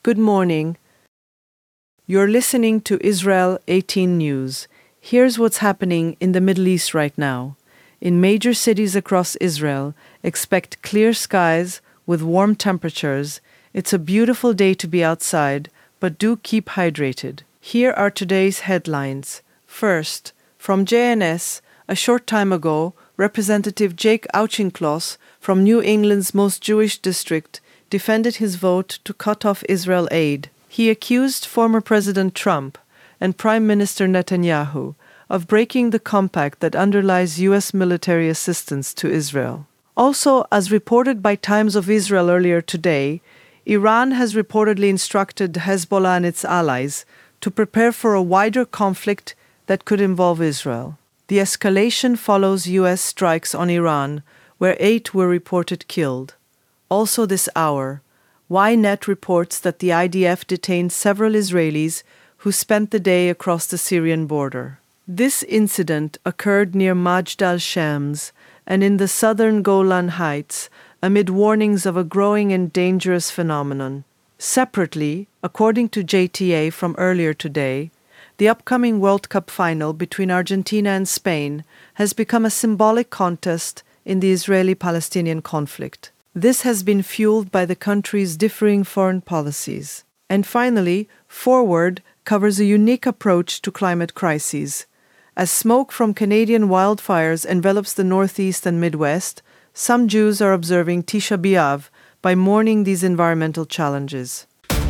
Good morning. You're listening to Israel 18 News. Here's what's happening in the Middle East right now. In major cities across Israel, expect clear skies with warm temperatures. It's a beautiful day to be outside, but do keep hydrated. Here are today's headlines. First, from JNS, a short time ago, Representative Jake Auchincloss from New England's most Jewish district defended his vote to cut off Israel aid. He accused former President Trump and Prime Minister Netanyahu of breaking the compact that underlies U.S. military assistance to Israel. Also, as reported by Times of Israel earlier today, Iran has reportedly instructed Hezbollah and its allies to prepare for a wider conflict that could involve Israel. The escalation follows U.S. strikes on Iran, where 8 were reported killed. Also this hour, Ynet reports that the IDF detained several Israelis who spent the day across the Syrian border. This incident occurred near Majd al-Shams and in the southern Golan Heights amid warnings of a growing and dangerous phenomenon. Separately, according to JTA from earlier today, the upcoming World Cup final between Argentina and Spain has become a symbolic contest in the Israeli-Palestinian conflict. This has been fueled by the country's differing foreign policies. And finally, Forward covers a unique approach to climate crises. As smoke from Canadian wildfires envelops the Northeast and Midwest, some Jews are observing Tisha B'Av by mourning these environmental challenges.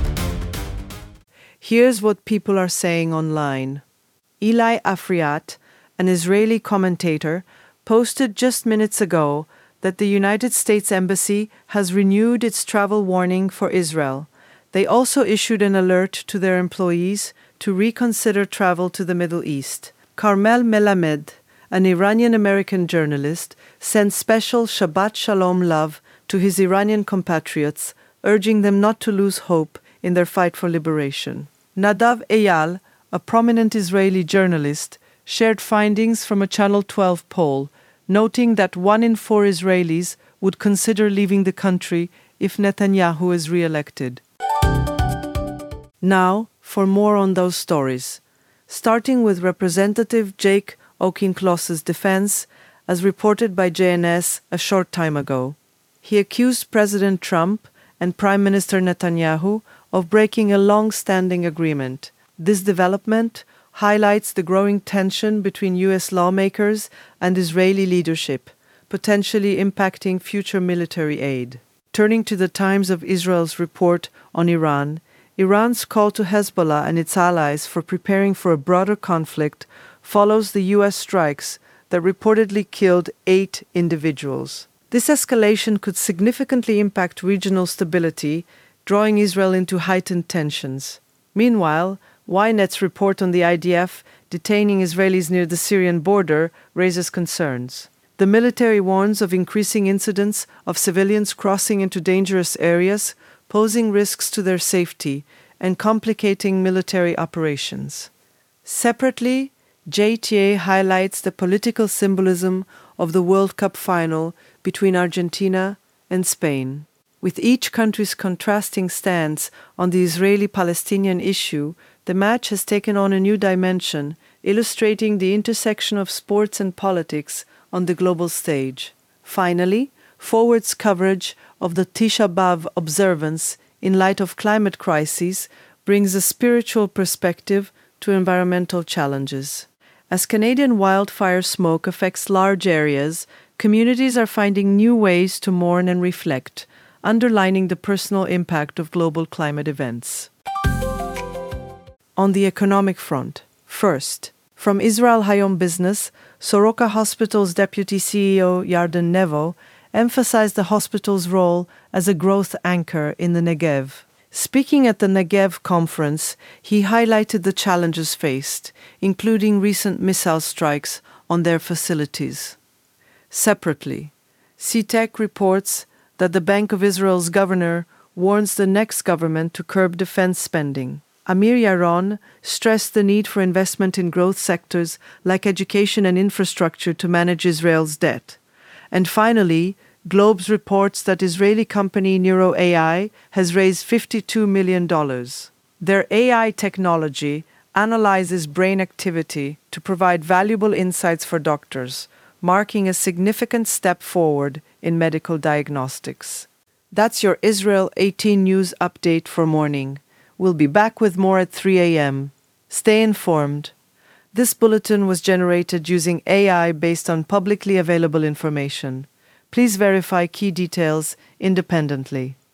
Here's what people are saying online. Eli Afriat, an Israeli commentator, posted just minutes ago that the United States Embassy has renewed its travel warning for Israel. They also issued an alert to their employees to reconsider travel to the Middle East. Carmel Melamed, an Iranian-American journalist, sent special Shabbat Shalom love to his Iranian compatriots, urging them not to lose hope in their fight for liberation. Nadav Eyal, a prominent Israeli journalist, shared findings from a Channel 12 poll, noting that 1 in 4 Israelis would consider leaving the country if Netanyahu is re-elected. Now, for more on those stories. Starting with Representative Jake Auchincloss's defense, as reported by JNS a short time ago. He accused President Trump and Prime Minister Netanyahu of breaking a long-standing agreement. This development highlights the growing tension between U.S. lawmakers and Israeli leadership, potentially impacting future military aid. Turning to the Times of Israel's report on Iran, Iran's call to Hezbollah and its allies for preparing for a broader conflict follows the U.S. strikes that reportedly killed 8 individuals. This escalation could significantly impact regional stability, drawing Israel into heightened tensions. Meanwhile, Ynet's report on the IDF detaining Israelis near the Syrian border raises concerns. The military warns of increasing incidents of civilians crossing into dangerous areas, posing risks to their safety and complicating military operations. Separately, JTA highlights the political symbolism of the World Cup final between Argentina and Spain. With each country's contrasting stance on the Israeli-Palestinian issue, the match has taken on a new dimension, illustrating the intersection of sports and politics on the global stage. Finally, Forward's coverage of the Tisha B'Av observance in light of climate crises brings a spiritual perspective to environmental challenges. As Canadian wildfire smoke affects large areas, communities are finding new ways to mourn and reflect, underlining the personal impact of global climate events. On the economic front, first, from Israel Hayom Business, Soroka Hospital's Deputy CEO Yarden Nevo emphasized the hospital's role as a growth anchor in the Negev. Speaking at the Negev conference, he highlighted the challenges faced, including recent missile strikes on their facilities. Separately, CTEC reports that the Bank of Israel's governor warns the next government to curb defense spending. Amir Yaron stressed the need for investment in growth sectors like education and infrastructure to manage Israel's debt. And finally, Globes reports that Israeli company Neuro AI has raised $52 million. Their AI technology analyzes brain activity to provide valuable insights for doctors, marking a significant step forward in medical diagnostics. That's your Israel 18 News update for morning. We'll be back with more at 3 a.m. Stay informed. This bulletin was generated using AI based on publicly available information. Please verify key details independently.